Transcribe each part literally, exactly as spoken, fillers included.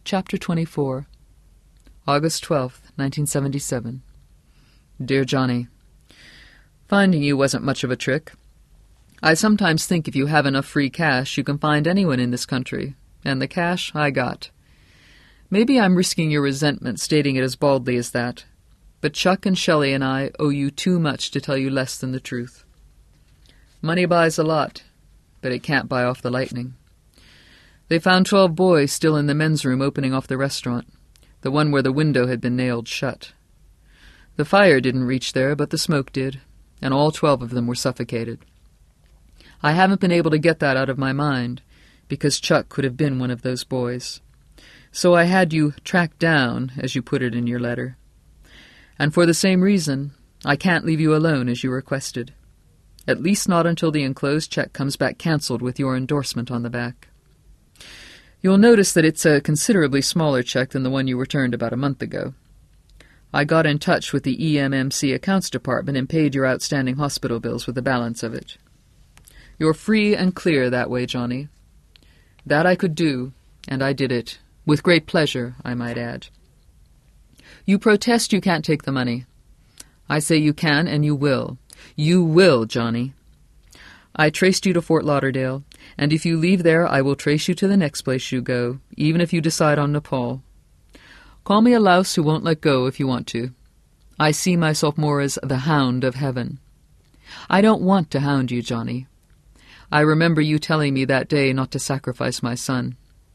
Chapter twenty-four. August twelfth, nineteen seventy-seven. Dear Johnny, finding you wasn't much of a trick. I sometimes think if you have enough free cash, you can find anyone in this country, and the cash I got. Maybe I'm risking your resentment stating it as baldly as that, but Chuck and Shelley and I owe you too much to tell you less than the truth. Money buys a lot, but it can't buy off the lightning. They found twelve boys still in the men's room opening off the restaurant, the one where the window had been nailed shut. The fire didn't reach there, but the smoke did, and all twelve of them were suffocated. I haven't been able to get that out of my mind, because Chuck could have been one of those boys. So I had you tracked down, as you put it in your letter. And for the same reason, I can't leave you alone as you requested. At least not until the enclosed check comes back cancelled with your endorsement on the back. You'll notice that it's a considerably smaller check than the one you returned about a month ago. I got in touch with the E M M C accounts department and paid your outstanding hospital bills with the balance of it. You're free and clear that way, Johnny. That I could do, and I did it, with great pleasure, I might add. You protest you can't take the money. I say you can, and you will. You will, Johnny. I traced you to Fort Lauderdale, and if you leave there, I will trace you to the next place you go, even if you decide on Nepal. Call me a louse who won't let go if you want to. I see myself more as the hound of heaven. I don't want to hound you, Johnny. I remember you telling me that day not to sacrifice my son.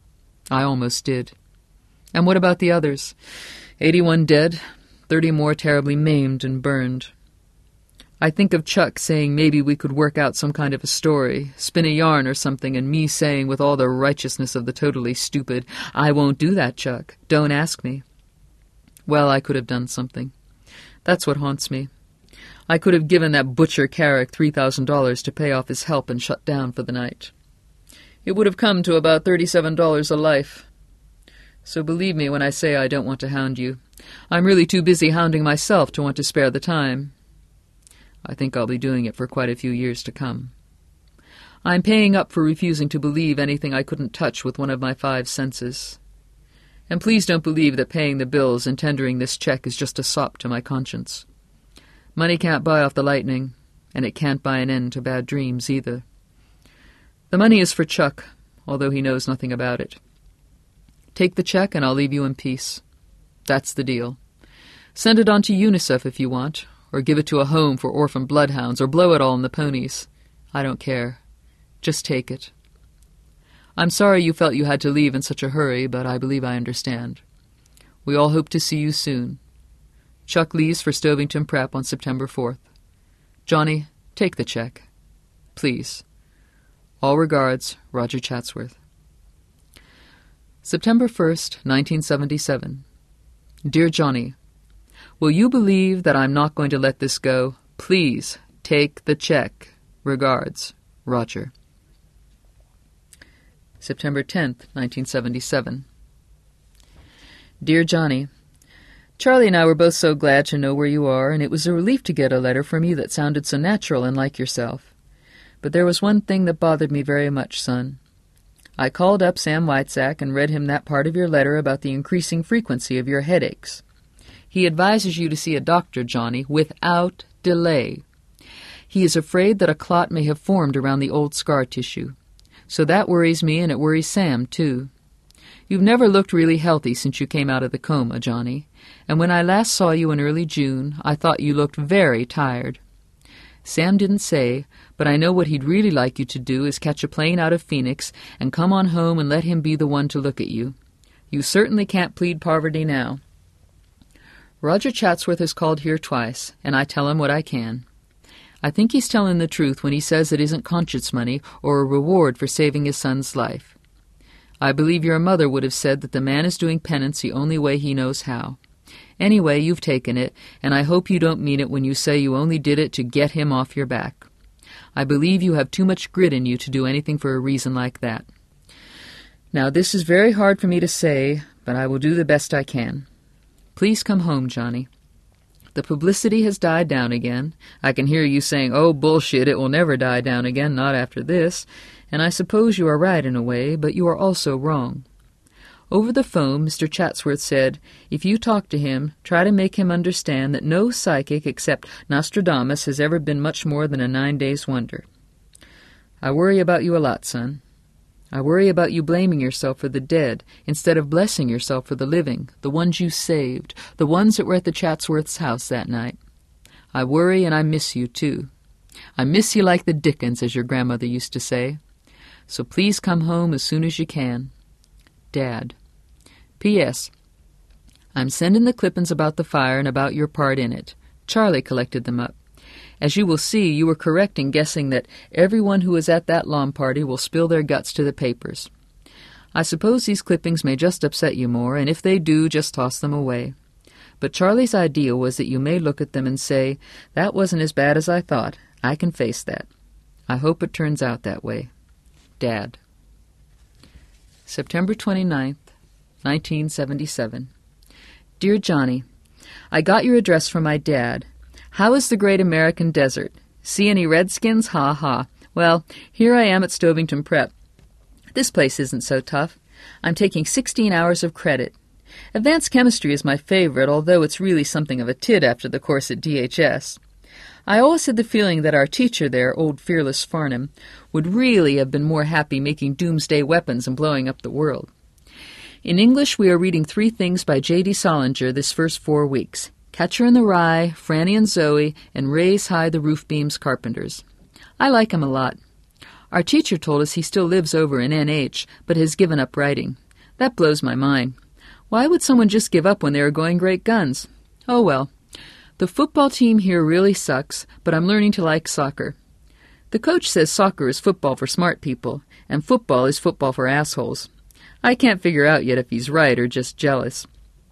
I almost did. And what about the others? Eighty-one dead, thirty more terribly maimed and burned. I think of Chuck saying maybe we could work out some kind of a story, spin a yarn or something, and me saying with all the righteousness of the totally stupid, I won't do that, Chuck. Don't ask me. Well, I could have done something. That's what haunts me. I could have given that butcher Carrick three thousand dollars to pay off his help and shut down for the night. It would have come to about thirty-seven dollars a life. So believe me when I say I don't want to hound you. I'm really too busy hounding myself to want to spare the time. I think I'll be doing it for quite a few years to come. I'm paying up for refusing to believe anything I couldn't touch with one of my five senses. And please don't believe that paying the bills and tendering this check is just a sop to my conscience. Money can't buy off the lightning, and it can't buy an end to bad dreams either. The money is for Chuck, although he knows nothing about it. Take the check and I'll leave you in peace. That's the deal. Send it on to UNICEF if you want, or give it to a home for orphan bloodhounds, or blow it all in the ponies. I don't care. Just take it. I'm sorry you felt you had to leave in such a hurry, but I believe I understand. We all hope to see you soon. Chuck leaves for Stovington Prep on September fourth. Johnny, take the check. Please. All regards, Roger Chatsworth. September first, nineteen seventy-seven. Dear Johnny, will you believe that I'm not going to let this go? Please take the check. Regards, Roger. September tenth, nineteen seventy-seven. Dear Johnny, Charlie and I were both so glad to know where you are, and it was a relief to get a letter from you that sounded so natural and like yourself. But there was one thing that bothered me very much, son. I called up Sam Whitesack and read him that part of your letter about the increasing frequency of your headaches. He advises you to see a doctor, Johnny, without delay. He is afraid that a clot may have formed around the old scar tissue. So that worries me, and it worries Sam, too. You've never looked really healthy since you came out of the coma, Johnny, and when I last saw you in early June, I thought you looked very tired. Sam didn't say, but I know what he'd really like you to do is catch a plane out of Phoenix and come on home and let him be the one to look at you. You certainly can't plead poverty now. Roger Chatsworth has called here twice, and I tell him what I can. I think he's telling the truth when he says it isn't conscience money or a reward for saving his son's life. I believe your mother would have said that the man is doing penance the only way he knows how. Anyway, you've taken it, and I hope you don't mean it when you say you only did it to get him off your back. I believe you have too much grit in you to do anything for a reason like that. Now, this is very hard for me to say, but I will do the best I can. Please come home, Johnny. The publicity has died down again. I can hear you saying, oh, bullshit, it will never die down again, not after this. And I suppose you are right in a way, but you are also wrong. Over the phone, Mister Chatsworth said, if you talk to him, try to make him understand that no psychic except Nostradamus has ever been much more than a nine-days wonder. I worry about you a lot, son. I worry about you blaming yourself for the dead instead of blessing yourself for the living, the ones you saved, the ones that were at the Chatsworth's house that night. I worry and I miss you, too. I miss you like the dickens, as your grandmother used to say. So please come home as soon as you can. Dad. P S I'm sending the clippings about the fire and about your part in it. Charlie collected them up. As you will see, you were correct in guessing that everyone who is at that lawn party will spill their guts to the papers. I suppose these clippings may just upset you more, and if they do, just toss them away. But Charlie's idea was that you may look at them and say, that wasn't as bad as I thought. I can face that. I hope it turns out that way. Dad. September twenty-ninth, nineteen seventy-seven. Dear Johnny, I got your address from my dad. How is the great American desert? See any redskins? Ha ha. Well, here I am at Stovington Prep. This place isn't so tough. I'm taking sixteen hours of credit. Advanced chemistry is my favorite, although it's really something of a tid after the course at D H S. I always had the feeling that our teacher there, old Fearless Farnham, would really have been more happy making doomsday weapons and blowing up the world. In English, we are reading three things by J D Solinger this first four weeks. Catcher in the Rye, Franny and Zoe, and Raise High the Roof Beams Carpenters. I like him a lot. Our teacher told us he still lives over in N H, but has given up writing. That blows my mind. Why would someone just give up when they are going great guns? Oh well. The football team here really sucks, but I'm learning to like soccer. The coach says soccer is football for smart people, and football is football for assholes. I can't figure out yet if he's right or just jealous.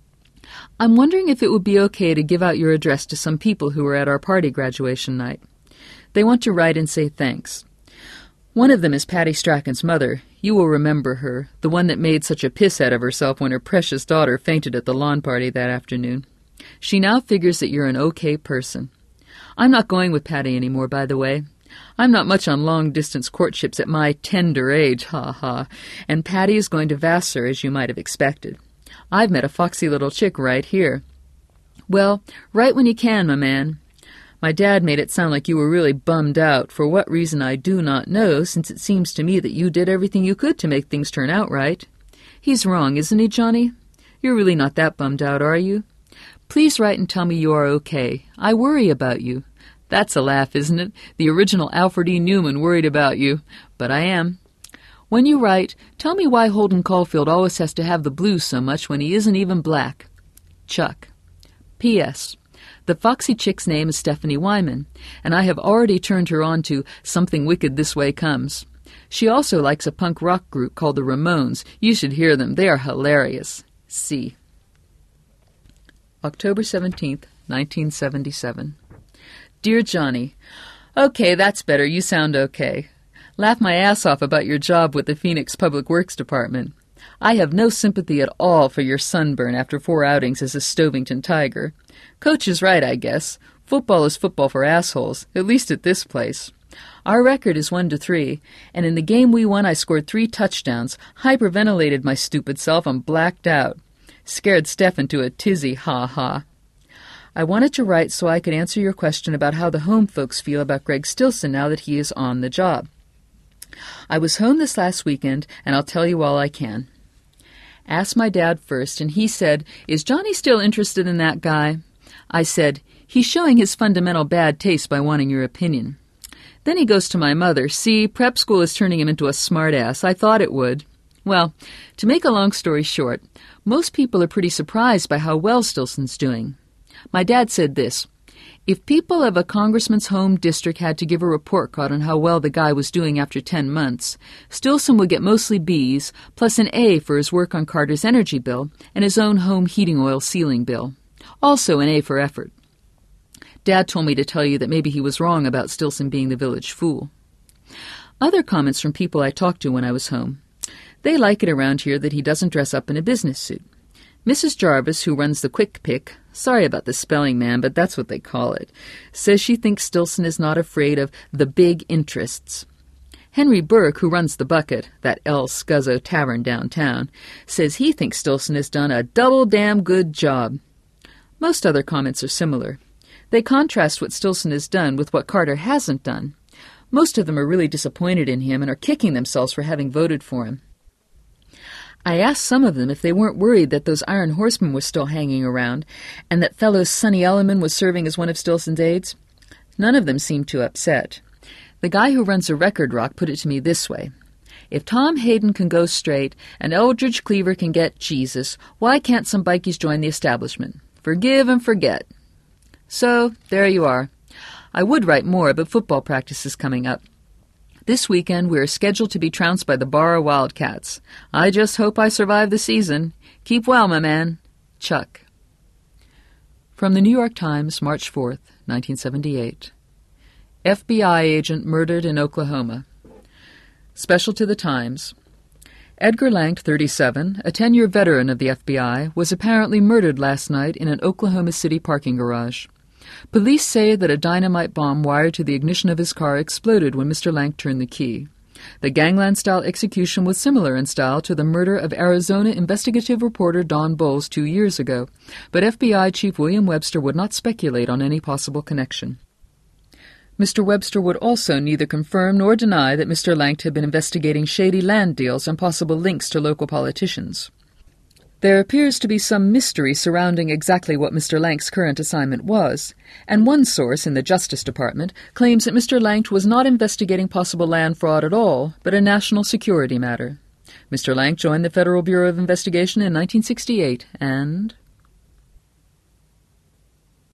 I'm wondering if it would be okay to give out your address to some people who were at our party graduation night. They want to write and say thanks. One of them is Patty Strachan's mother. You will remember her, the one that made such a piss out of herself when her precious daughter fainted at the lawn party that afternoon. She now figures that you're an okay person. I'm not going with Patty anymore, by the way. I'm not much on long-distance courtships at my tender age, ha-ha, and Patty is going to Vassar, as you might have expected. I've met a foxy little chick right here. Well, write when you can, my man. My dad made it sound like you were really bummed out, for what reason I do not know, since it seems to me that you did everything you could to make things turn out right. He's wrong, isn't he, Johnny? You're really not that bummed out, are you? Please write and tell me you are okay. I worry about you. That's a laugh, isn't it? The original Alfred E. Newman worried about you. But I am. When you write, tell me why Holden Caulfield always has to have the blues so much when he isn't even black. Chuck. P S. The foxy chick's name is Stephanie Wyman, and I have already turned her on to Something Wicked This Way Comes. She also likes a punk rock group called the Ramones. You should hear them. They are hilarious. C. October seventeenth, nineteen seventy-seven. Dear Johnny, okay, that's better. You sound okay. Laugh my ass off about your job with the Phoenix Public Works Department. I have no sympathy at all for your sunburn after four outings as a Stovington Tiger. Coach is right, I guess. Football is football for assholes, at least at this place. Our record is one to three, and in the game we won I scored three touchdowns, hyperventilated my stupid self, and blacked out. Scared Steph into a tizzy, ha-ha. I wanted to write so I could answer your question about how the home folks feel about Greg Stilson now that he is on the job. I was home this last weekend, and I'll tell you all I can. Asked my dad first, and he said, "Is Johnny still interested in that guy?" I said, "He's showing his fundamental bad taste by wanting your opinion." Then he goes to my mother, "See, prep school is turning him into a smart-ass. I thought it would." Well, to make a long story short, most people are pretty surprised by how well Stilson's doing. My dad said this, "If people of a congressman's home district had to give a report card on how well the guy was doing after ten months, Stilson would get mostly B's, plus an A for his work on Carter's energy bill and his own home heating oil ceiling bill. Also an A for effort." Dad told me to tell you that maybe he was wrong about Stilson being the village fool. Other comments from people I talked to when I was home. They like it around here that he doesn't dress up in a business suit. Missus Jarvis, who runs the Quick Pick, sorry about the spelling, man, but that's what they call it, says she thinks Stilson is not afraid of the big interests. Henry Burke, who runs the Bucket, that El Scuzzo tavern downtown, says he thinks Stillson has done a double damn good job. Most other comments are similar. They contrast what Stillson has done with what Carter hasn't done. Most of them are really disappointed in him and are kicking themselves for having voted for him. I asked some of them if they weren't worried that those Iron Horsemen were still hanging around and that fellow Sonny Elliman was serving as one of Stillson's aides. None of them seemed too upset. The guy who runs a record rock put it to me this way: if Tom Hayden can go straight and Eldridge Cleaver can get Jesus, why can't some bikies join the establishment? Forgive and forget. So, there you are. I would write more, but football practice is coming up. This weekend we are scheduled to be trounced by the Barra Wildcats. I just hope I survive the season. Keep well, my man. Chuck. From the New York Times, March fourth, nineteen seventy-eight. F B I agent murdered in Oklahoma. Special to the Times. Edgar Langt, thirty-seven, a ten-year veteran of the F B I, was apparently murdered last night in an Oklahoma City parking garage. Police say that a dynamite bomb wired to the ignition of his car exploded when Mister Langt turned the key. The gangland-style execution was similar in style to the murder of Arizona investigative reporter Don Bowles two years ago, but F B I Chief William Webster would not speculate on any possible connection. Mister Webster would also neither confirm nor deny that Mister Langt had been investigating shady land deals and possible links to local politicians. There appears to be some mystery surrounding exactly what Mister Langt's current assignment was, and one source in the Justice Department claims that Mister Langt was not investigating possible land fraud at all, but a national security matter. Mister Langt joined the Federal Bureau of Investigation in nineteen sixty-eight, and